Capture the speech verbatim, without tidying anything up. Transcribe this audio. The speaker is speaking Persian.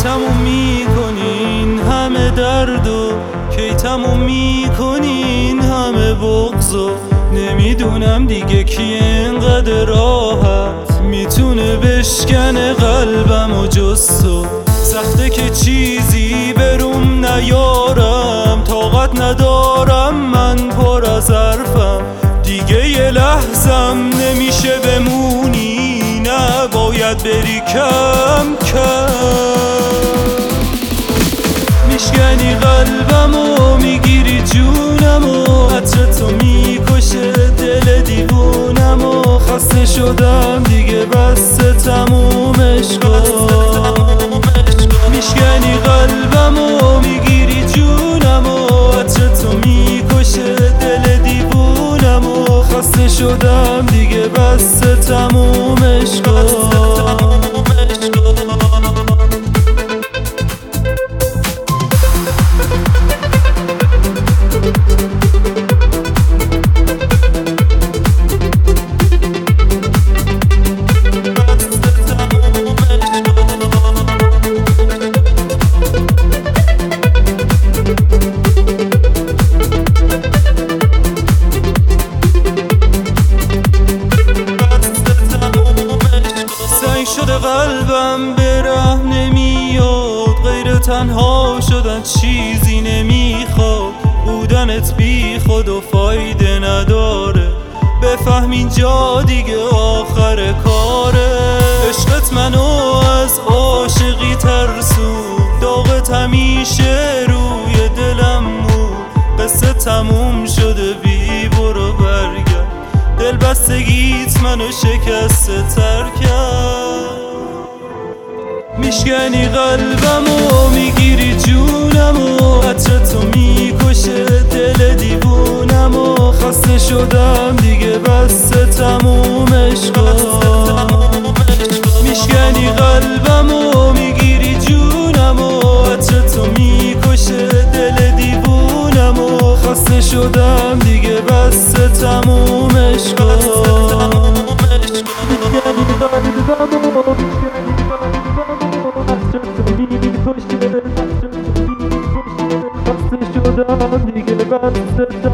تموم میکنین همه درد و کی تموم میکنین همه بغض و نمیدونم دیگه کی اینقدر راحت میتونه بشکنه قلبم و جستو. سخته که چیزی بروم نیارم، طاقت ندارم من پر از حرفم، دیگه یه لحظم نمیشه بمونی، نباید بری کم کم. میشکنی قلبم و میگیری جونم و عطر تو میکشه دل دیوونم و خسته شدم دیگه بس تمومش کن. میشکنی قلبم و میگیری جونم و عطر تو میکشه دل دیوونم و خسته شدم دیگه بس تمومش کن. شده قلبم به ره نمیاد، غیر تنها شدن چیزی نمیخواد، بودنت بی خود و فایده نداره، بفهم اینجا دیگه آخر کاره. عشقت منو از عاشقی ترسون، داغت همیشه روی دلم بود، قصه تموم شده بی برو برگرد، دل بستگیت منو شکسته تر کرد. میشکنی قلبم و میگیری جونم و عطر تو میکشه دل دیوونم و خسته شدم دیگه بس تمومش کن. میشکنی قلبم و میگیری جونم و عطر تو میکشه دل دیوونم و خسته شدم دیگه بس تمومش کن. دیگه بس